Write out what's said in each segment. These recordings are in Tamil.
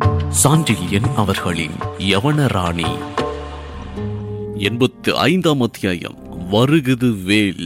சாண்டில்யன் அவர்களின் யவனராணி. 85ஆம் அத்தியாயம். வருகுது வேல்.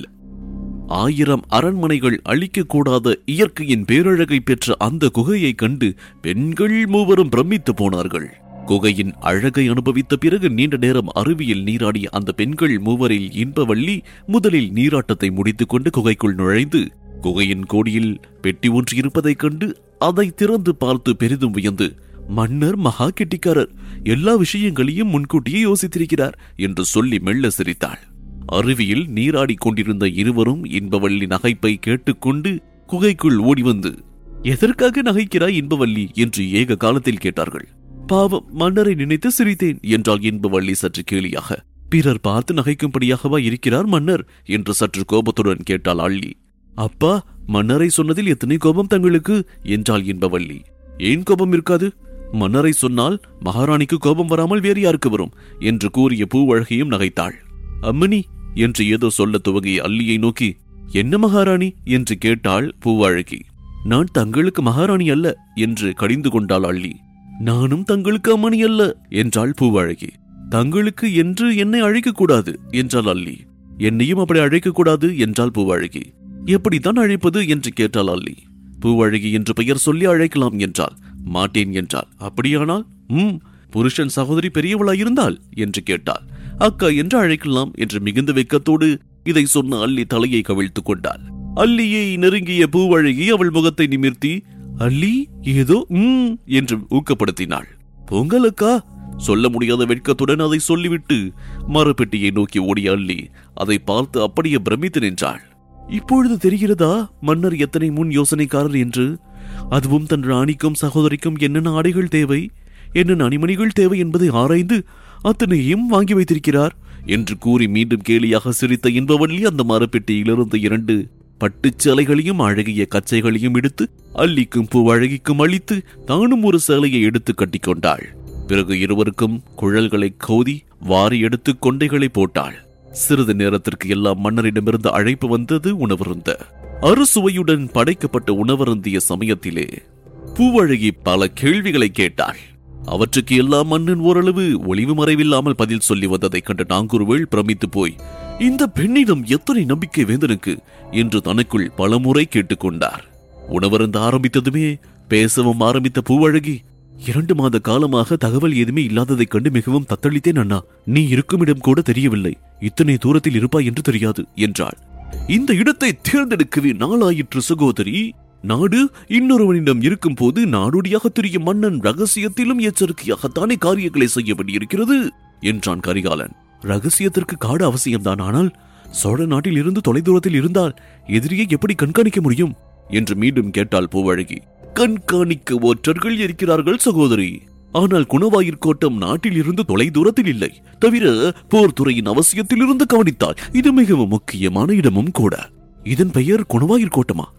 1000 அரண்மனைகள் அழிக்கக்கூடாத இயற்கையின் பேரழகை பெற்ற அந்த குகையை கண்டு பெண்கள் மூவரும் பிரமித்து போனார்கள். குகையின் அழகை அனுபவித்த பிறகு நீண்ட நேரம் அருவியில் நீராடிய அந்த பெண்கள் மூவரில் இன்பவள்ளி முதலில் நீராட்டத்தை முடித்துக் கொண்டு குகைக்குள் நுழைந்து குகையின் கோடியில் பெட்டி ஒன்று இருப்பதைக் கண்டு அதை திறந்து பார்த்து பெரிதும் வியந்து, மன்னர் மகா கெட்டிக்காரர், எல்லா விஷயங்களையும் முன்கூட்டியே யோசித்திருக்கிறார் என்று சொல்லி மெல்ல சிரித்தாள். அருவியில் நீராடி கொண்டிருந்த இருவரும் இன்பவள்ளி நகைப்பை கேட்டுக்கொண்டு குகைக்குள் ஓடி வந்து, எதற்காக நகைக்கிறாய் இன்பவள்ளி என்று ஏக காலத்தில் கேட்டார்கள். பாவம், மன்னரை நினைத்து சிரித்தேன் என்றால் இன்பவள்ளி சற்று கேலியாக. பிறர் பார்த்து நகைக்கும்படியாகவா இருக்கிறார் மன்னர் என்று சற்று கோபத்துடன் கேட்டாள் அள்ளி. அப்பா, மன்னரை சொன்னதில் எத்தனை கோபம் தங்களுக்கு என்றாள் இன்பவள்ளி. ஏன் கோபம் இருக்காது? மன்னரை சொன்னால் மகாராணிக்கு கோபம் வராமல் வேறு யாருக்கு வரும் என்று கூறிய பூவழகியும் நகைத்தாள். அம்மணி என்று ஏதோ சொல்ல துவங்கிய அள்ளியை நோக்கி, என்ன மகாராணி என்று கேட்டாள் பூவழகி. நான் தங்களுக்கு மகாராணி அல்ல என்று கடிந்து கொண்டாள் அள்ளி. நானும் தங்களுக்கு அம்மணி அல்ல என்றாள் பூவழகி. தங்களுக்கு என்று என்னை அழைக்கக்கூடாது என்றாள் அள்ளி. என்னையும் அப்படி அழைக்கக்கூடாது என்றாள் பூவழகி. எப்படித்தான் அழைப்பது என்று கேட்டாள் அள்ளி. பூவழகி என்று பெயர் சொல்லி அழைக்கலாம் என்றாள். மாட்டேன் என்றாள். அப்படியானால் புருஷன் சகோதரி பெரியவளாயிருந்தாள் என்று கேட்டாள். அக்கா என்று அழைக்கலாம் என்று மிகுந்த வெட்கத்தோடு இதை சொன்ன அள்ளி தலையை கவிழ்த்துக் கொண்டாள். அள்ளியை நெருங்கிய பூவழகி அவள் முகத்தை நிமிர்த்தி, அள்ளி ஏதோ என்று ஊக்கப்படுத்தினாள். பொங்கலுக்கா சொல்ல முடியாத வெட்கத்துடன் அதை சொல்லிவிட்டு மரப்பெட்டியை நோக்கி ஓடிய அள்ளி அதை பார்த்து அப்படியே பிரமித்து நின்றாள். இப்பொழுது தெரிகிறதா மன்னர் எத்தனை முன் யோசனைக்காரர் என்று? அதுவும் தன் ராணிக்கும் சகோதரிக்கும் என்னென்ன ஆடைகள் தேவை, என்னென்ன அணிமணிகள் தேவை என்பதை ஆராய்ந்து அத்தனையும் வாங்கி வைத்திருக்கிறார் என்று கூறி மீண்டும் கேலியாக சிரித்த இன்பவள்ளி அந்த மரப்பெட்டியிலிருந்து 2 பட்டுச் சேலைகளையும் அழகிய கச்சைகளையும் எடுத்து அள்ளிக்கும் பூவழகிக்கும் அளித்து தானும் ஒரு சேலையை எடுத்து கட்டிக்கொண்டாள். பிறகு இருவருக்கும் குழல்களை கோதி வாரி எடுத்து கொண்டைகளை போட்டாள். சிறிது நேரத்திற்கு எல்லாம் மன்னரிடமிருந்து அழைப்பு வந்தது. உணவருந்த அறுசுவையுடன் படைக்கப்பட்ட உணவருந்திய சமயத்திலே பூவழகி பல கேள்விகளை கேட்டாள். அவற்றுக்கு எல்லாம் மன்னன் ஓரளவு ஒளிவு மறைவில்லாமல் பதில் சொல்லி வந்ததைக் கண்ட நாங்கூர்வேள் பிரமித்து போய், இந்த பெண்ணிடம் எத்தனை நம்பிக்கை வேந்தனுக்கு என்று தனக்குள் பலமுறை கேட்டுக்கொண்டார். உணவருந்த ஆரம்பித்ததுமே பேசவும் ஆரம்பித்த பூவழகி, 2 மாத காலமாக தகவல் எதுவுமே இல்லாததைக் கண்டு மிகவும் தத்தளித்தேன் அண்ணா. நீ இருக்கும் இடம் கூட தெரியவில்லை, இத்தனை தூரத்தில் இருப்பாய் என்று தெரியாது என்றாள். இந்த இடத்தை தேர்ந்தெடுக்கவே நாளாயிற்று சகோதரி. நாடு இன்னொருவனிடம் இருக்கும் போது நாடோடியாக திரியும் மன்னன் ரகசியத்திலும் எச்சரிக்கையாகத்தானே காரியங்களை செய்ய வேண்டியிருக்கிறது என்றான் கரிகாலன். ரகசியத்திற்கு காடு அவசியம்தான், ஆனால் சோழ நாட்டில் இருந்து தொலைதூரத்தில் இருந்தால் எதிரியை எப்படி கண்காணிக்க முடியும் என்று மீண்டும் கேட்டாள் பூவழகி. கண்காணிக்க ஒற்றர்கள் இருக்கிறார்கள் சகோதரி, ஆனால் குணவாயிற்கோட்டம் நாட்டில் இருந்து தொலை தூரத்தில் இல்லை. தவிர போர்த்துறையின் அவசியத்தில் இருந்து கவனித்தால் இது மிகவும் முக்கியமான இடமும் கூட. இதன் பெயர் குணவாயிற்கோட்டமா?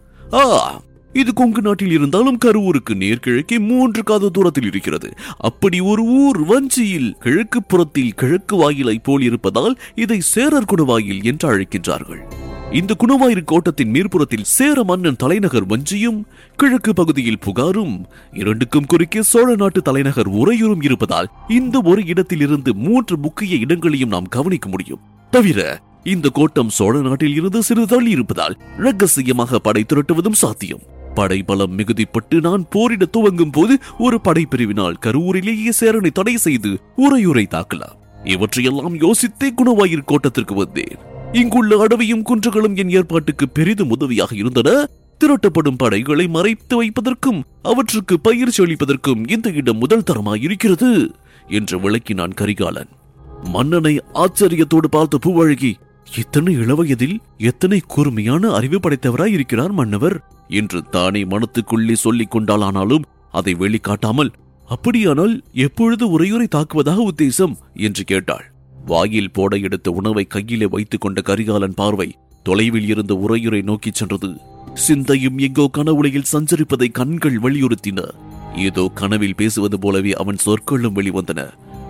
இது கொங்கு நாட்டில் இருந்தாலும் கருவூருக்கு நேர்கிழக்கே 3 காத தூரத்தில் இருக்கிறது. அப்படி ஒரு ஊர் வஞ்சியில் கிழக்கு புறத்தில் கிழக்கு வாயிலை போல் இருப்பதால் இதை சேரர் குணவாயில் என்று அழைக்கின்றார்கள். இந்த குணவாயிறு கோட்டத்தின் மேற்புறத்தில் சேர மன்னன் தலைநகர் வஞ்சியும் கிழக்கு பகுதியில் புகாரும், 2க்கும் குறுக்கே சோழ நாட்டு தலைநகர் உறையூரும் இருப்பதால் இந்த ஒரு இடத்தில் இருந்து 3 முக்கிய இடங்களையும் நாம் கவனிக்க முடியும். தவிர இந்த கோட்டம் சோழ நாட்டில் இருந்து சிறிது தள்ளி இருப்பதால் ரகசியமாக படை திரட்டுவதும் சாத்தியம். படை பலம் மிகுதிப்பட்டு நான் போரிட துவங்கும் போது ஒரு படைப்பிரிவினால் கருவூரிலேயே சேரனை தடை செய்து உறையூரை தாக்கலாம். இவற்றையெல்லாம் யோசித்தே குணவாயிற் கோட்டத்திற்கு வந்தேன். இங்குள்ள அடவியும் குன்றுகளும் என் ஏற்பாட்டுக்கு பெரிதும் உதவியாக இருந்தன. திரட்டப்படும் படைகளை மறைத்து வைப்பதற்கும் அவற்றுக்கு பயிற்சி அளிப்பதற்கும் இந்த இடம் முதல் தரமாயிருக்கிறது என்று விளக்கினான் கரிகாலன். மன்னனை ஆச்சரியத்தோடு பார்த்த பூவழகி, இத்தனை இளவயதில் எத்தனை கூர்மையான அறிவு படைத்தவராய் இருக்கிறார் மன்னவர் என்று தானே மனத்துக்குள்ளே சொல்லிக் கொண்டாளானாலும் அதை வெளிக்காட்டாமல், அப்படியானால் எப்பொழுது உறையூரை தாக்குவதாக உத்தேசம் என்று கேட்டாள். வாயில் போட எடுத்த உணவை கையிலே வைத்துக் கொண்ட கரிகாலன் பார்வை தொலைவில் இருந்த உறையூரை நோக்கிச் சென்றது. சிந்தையும் எங்கோ கனவுலையில் சஞ்சரிப்பதை கண்கள் வலியுறுத்தின. ஏதோ கனவில் பேசுவது போலவே அவன் சொற்களும் வெளிவந்தன.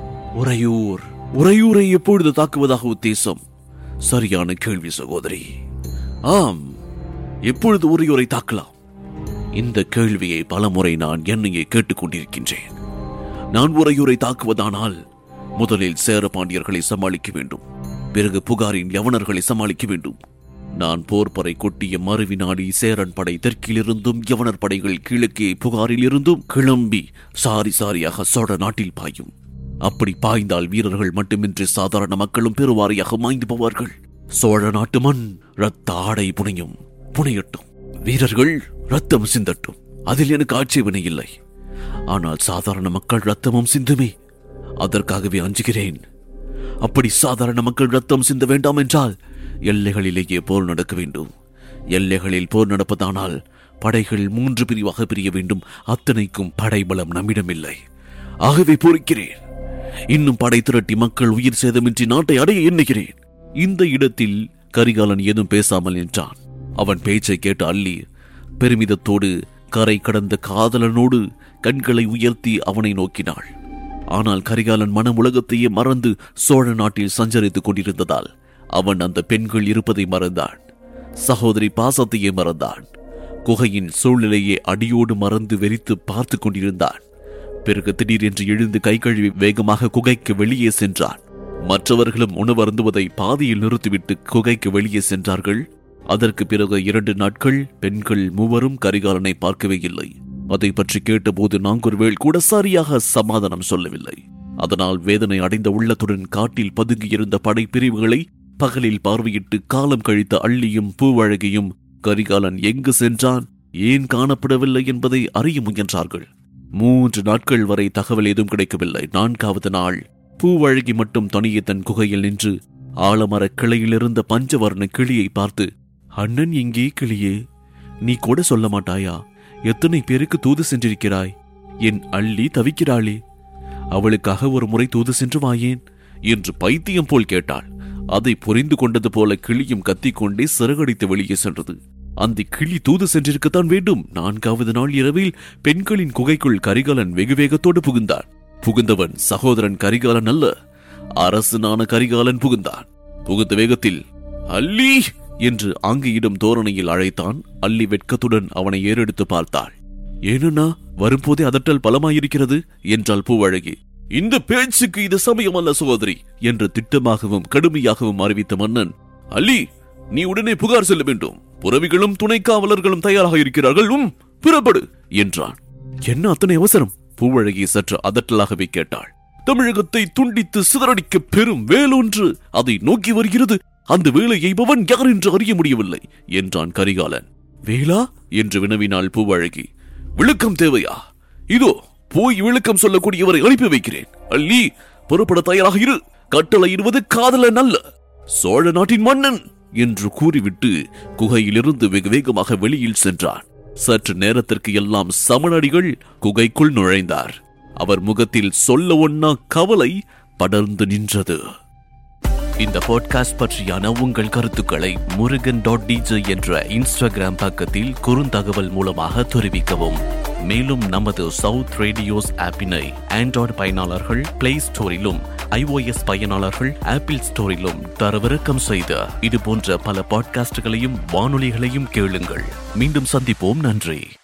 உறையூரை எப்பொழுது தாக்குவதாக உத்தேசம்? சரியான கேள்வி சகோதரி. ஆம், எப்பொழுது உறையூரை தாக்கலாம்? இந்த கேள்வியை பலமுறை நான் என்னையே கேட்டுக்கொண்டிருக்கின்றேன். நான் உரையுரை தாக்குவதானால் முதலில் சேர பாண்டியர்களை சமாளிக்க வேண்டும், பிறகு புகாரின் யவனர்களை சமாளிக்க வேண்டும். நான் போர்பறை கொட்டிய மறுவினாடி சேரன் படை தெற்கிலிருந்தும் யவனர் படைகள் கிழக்கே புகாரில் இருந்தும் கிளம்பி சாரி சாரியாக சோழ நாட்டில் பாயும். அப்படி பாய்ந்தால் வீரர்கள் மட்டுமின்றி சாதாரண மக்களும் பெருவாரியாக மாய்ந்து போவார்கள். சோழ நாட்டு மண் இரத்த ஆடை புனையட்டும், வீரர்கள் ரத்தம் சிந்தட்டும், அதில் எனக்கு ஆட்சேபனை இல்லை. ஆனால் சாதாரண மக்கள் ரத்தமும் சிந்துமே, அதற்காகவே அஞ்சுகிறேன். அப்படி சாதாரண மக்கள் ரத்தம் சிந்த வேண்டாம் என்றால் எல்லைகளிலேயே போர் நடக்க வேண்டும். எல்லைகளில் போர் நடப்பதானால் படைகள் 3 பிரிவாக பிரிய வேண்டும். அத்தனைக்கும் படைபலம் நம்மிடமில்லை. ஆகவே போரிக்கிறேன். இன்னும் படை திரட்டி மக்கள் உயிர் சேதமின்றி நாட்டை அடைய எண்ணுகிறேன். இந்த இடத்தில் கரிகாலன் ஏதும் பேசாமல் நின்றான். அவன் பேச்சை கேட்ட அல்லி பெருமிதத்தோடு கரை கடந்த காதலனோடு கண்களை உயர்த்தி அவனை நோக்கினாள். ஆனால் கரிகாலன் மனம் உலகத்தையே மறந்து சோழ நாட்டில் சஞ்சரித்துக் கொண்டிருந்ததால் அவன் அந்த பெண்கள் இருப்பதை மறந்தான். சகோதரி பாசத்தையே மறந்தான். குகையின் சூழ்நிலையை அடியோடு மறந்து வெறித்து பார்த்து கொண்டிருந்தான். பிறகு திடீரென்று எழுந்து கை கழுவி வேகமாக குகைக்கு வெளியே சென்றான். மற்றவர்களும் உணவு அருந்துவதை பாதியில் நிறுத்திவிட்டு குகைக்கு வெளியே சென்றார்கள். அதற்கு பிறகு 2 நாட்கள் பெண்கள் மூவரும் கரிகாலனை பார்க்கவே இல்லை. அதை பற்றி கேட்டபோது நாங்கூர்வேள் கூட சரியாக சமாதானம் சொல்லவில்லை. அதனால் வேதனை அடைந்த உள்ளத்துடன் காட்டில் பதுங்கியிருந்த படை பிரிவுகளை பகலில் பார்வையிட்டு காலம் கழித்த அள்ளியும் பூவழகியும் கரிகாலன் எங்கு சென்றான், ஏன் காணப்படவில்லை என்பதை அறிய முயன்றார்கள். 3 நாட்கள் வரை தகவல் ஏதும் கிடைக்கவில்லை. 4வது நாள் பூவழகி மட்டும் தனியே தன் குகையில் நின்று ஆலமர கிளையிலிருந்த பஞ்சவர்ண கிளியை பார்த்து, அண்ணன் எங்கே கிளியே, நீ கூட சொல்ல மாட்டாயா? எத்தனை பேருக்கு தூது சென்றிருக்கிறாய்? என் அள்ளி தவிக்கிறாளே, அவளுக்காக ஒரு முறை தூது சென்று வாயேன் என்று பைத்தியம் போல் கேட்டாள். அதை புரிந்து கொண்டது போல கிளியும் கத்திக்கொண்டே சிறகடித்து வெளியே சென்றது. அந்த கிளி தூது சென்றிருக்கத்தான் வேண்டும். 4வது நாள் இரவில் பெண்களின் குகைக்குள் கரிகாலன் வெகு வேகத்தோடு புகுந்தான். புகுந்தவன் சகோதரன் கரிகாலன் அல்ல, அரசனான கரிகாலன் புகுந்தான். புகுந்த வேகத்தில் அல்லி என்று ஆங்கியிடம் தோரணையில் அழைத்தான். அல்லி வெட்கத்துடன் அவனை ஏறெடுத்து பார்த்தாள். ஏனண்ணா, வரும்போதே அதட்டல் பலமாயிருக்கிறது என்றாள் பூவழகி. இந்த பேச்சுக்கு இது சமயம் அல்ல சகோதரி என்று திட்டமாகவும் கடுமையாகவும் அறிவித்த மன்னன், அல்லி, நீ உடனே புகார் செல்ல வேண்டும். புறவிகளும் துணை காவலர்களும் தயாராக இருக்கிறார்கள், புறப்படு என்றான். என்ன அத்தனை அவசரம்? பூவழகி சற்று அதட்டலாகவே கேட்டாள். தமிழகத்தை துண்டித்து சிதறடிக்க பெரும் வேலொன்று அதை நோக்கி வருகிறது. அந்த வேலை எய்பவன் யார் என்று அறிய முடியவில்லை என்றான் கரிகாலன். வேலா என்று வினவினாள் பூவழகி. விளக்கம் தேவையா? இதோ போய் விளக்கம் சொல்லக்கூடியவரை அனுப்பி வைக்கிறேன். அல்லி, புறப்பட தயாராக இரு. கட்டளையிடுவது காதலன் அல்ல, சோழ நாட்டின் மன்னன் என்று கூறிவிட்டு குகையிலிருந்து வெகு வேகமாக வெளியில் சென்றான். சற்று நேரத்திற்கு எல்லாம் சமணடிகள் குகைக்குள் நுழைந்தார். அவர் முகத்தில் சொல்ல ஒண்ணா கவலை படர்ந்து நின்றது. இந்த பாட்காஸ்ட் பற்றியான உங்கள் கருத்துக்களை murugan.dj என்ற இன்ஸ்டாகிராம் பக்கத்தில் குறுந்தகவல் மூலமாக தெரிவிக்கவும். மேலும் நமது சவுத் ரேடியோஸ் ஆப்பினை ஆண்ட்ராய்டு பயனாளர்கள் பிளே ஸ்டோரிலும் iOS பயனாளர்கள் ஆப்பிள் ஸ்டோரிலும் தரவிறக்கம் செய்த இது போன்ற பல பாட்காஸ்டுகளையும் வானொலிகளையும் கேளுங்கள். மீண்டும் சந்திப்போம். நன்றி.